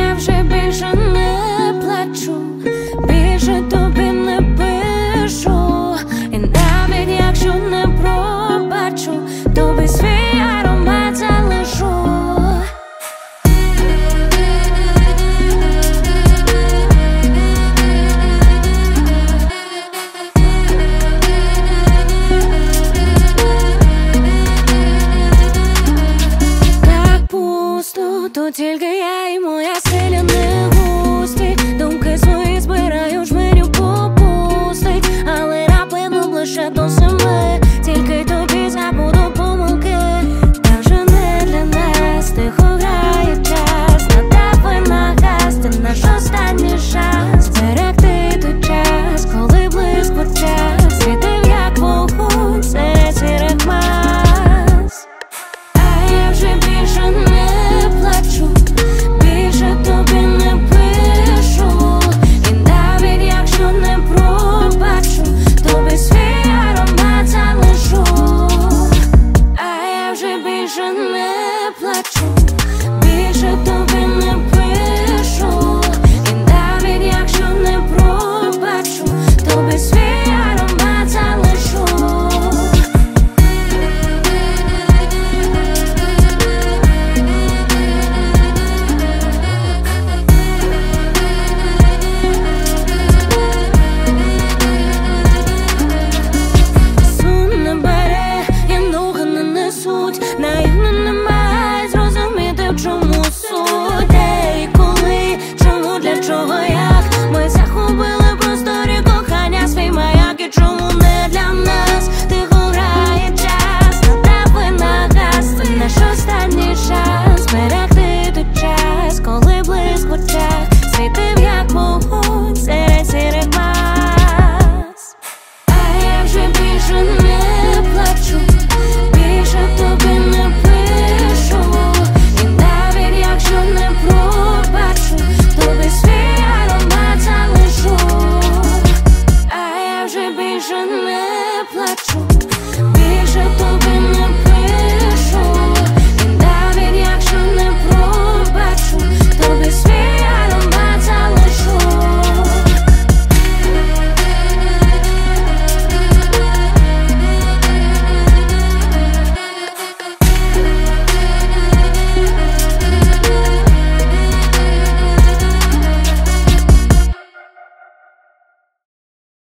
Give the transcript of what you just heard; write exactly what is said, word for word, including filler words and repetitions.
я вже більше не плачу, більше тобі не пишу. І навіть якщо не пробачу, тобі свій аромат залишу. То тільки я і моя силя не густі. Думки свої збираю, жменю попустить. Але раптом ближче до семи. Тільки тобі забуду помилки. Та вже не для нас, тихо грає час. Надавай на газ, це наш останній шанс. Зберегти той час, коли блиск в очах світив як вогонь серед сірих мас. А я вже більше не плачу, більше тобі не пишу. І навіть якщо не пробачу, тобі свій аромат залишу. А я вже більше не плачу, більше тобі не пишу. І навіть якщо не пробачу, тобі свій аромат залишу. Наївно немає зрозуміти, в чому суть, де і коли, чому, для чого, як. Ми захопили в просторі кохання свій маяк. І чому не для нас тихо грає час. Надавай на газ, це наш останній шанс. Зберегти той час, коли блиск в очах світив як вогонь.